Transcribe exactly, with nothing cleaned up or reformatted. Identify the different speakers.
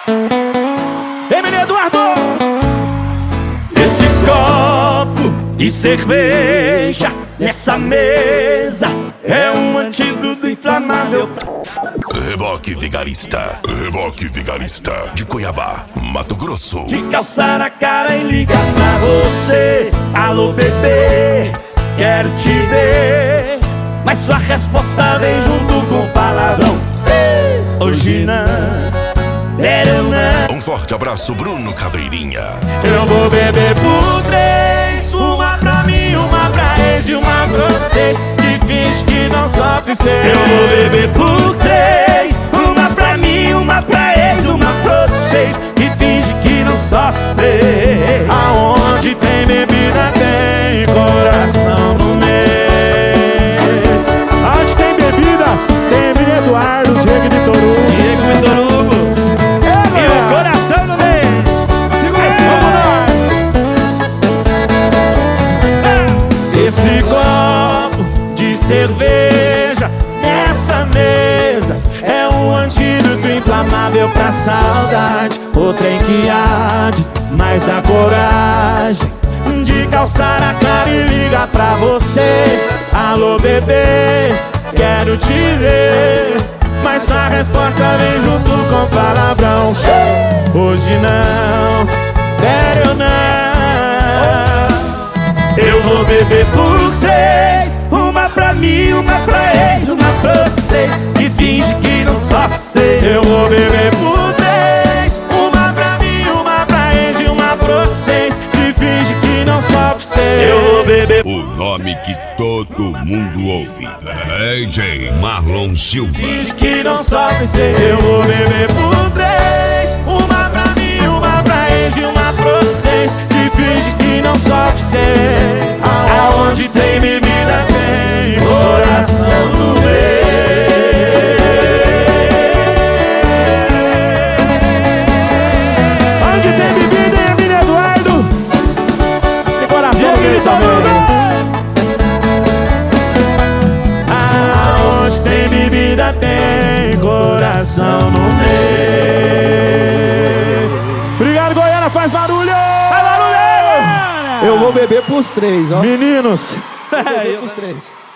Speaker 1: Ei, menino Eduardo! Esse copo de cerveja nessa mesa é um antídoto inflamável.
Speaker 2: Reboque Vigarista, Reboque Vigarista, de Cuiabá, Mato Grosso.
Speaker 1: De calçar a cara e ligar pra você. Alô, bebê, quero te ver, mas sua resposta vem junto com palavrão. Hoje não, quero não.
Speaker 2: Um forte abraço, Bruno Caveirinha.
Speaker 1: Eu vou beber por três, uma pra mim, uma pra ex e uma pra vocês que finge que não sofre ser. Eu vou beber por três, uma pra mim, uma pra ex, uma pra vocês que finge que não sofre ser. Aonde tem bebida tem coração no meio. Aonde tem bebida tem menino Eduardo, Diego e Vitor Hugo. Diego e Vitor Hugo. E o coração no meio. Segura assim, vamos lá. Esse copo de cerveja nessa mesa é um antídoto inflamável pra saudade. O trem que arde, mas a coragem de calçar a cara e ligar pra você. Alô, bebê, quero te ver, mas sua resposta vem junto com palavrão. Hoje não, quero não. Eu vou beber por três, uma pra mim, uma pra ex, uma pra vocês que finge que não sofre ser. Eu vou beber por três, uma pra mim, uma pra ex e uma pra vocês que finge que não sofre ser. Eu vou beber.
Speaker 2: O nome que todo mundo ouve, D J Marlon Silva.
Speaker 1: Finge que não sofre ser. Eu vou beber por três, uma pra mim, uma pra ex e uma pra vocês que finge que não sofre ser. Aonde tem bebida tem coração no meio. Onde tem bebida é menino Eduardo, tem coração no meio também. Aonde tem bebida tem coração no meio. Obrigado, Goiânia, faz barulho! Faz barulho!
Speaker 3: Eu vou beber pros três, ó.
Speaker 1: Meninos!
Speaker 3: Eu vou beber pros três.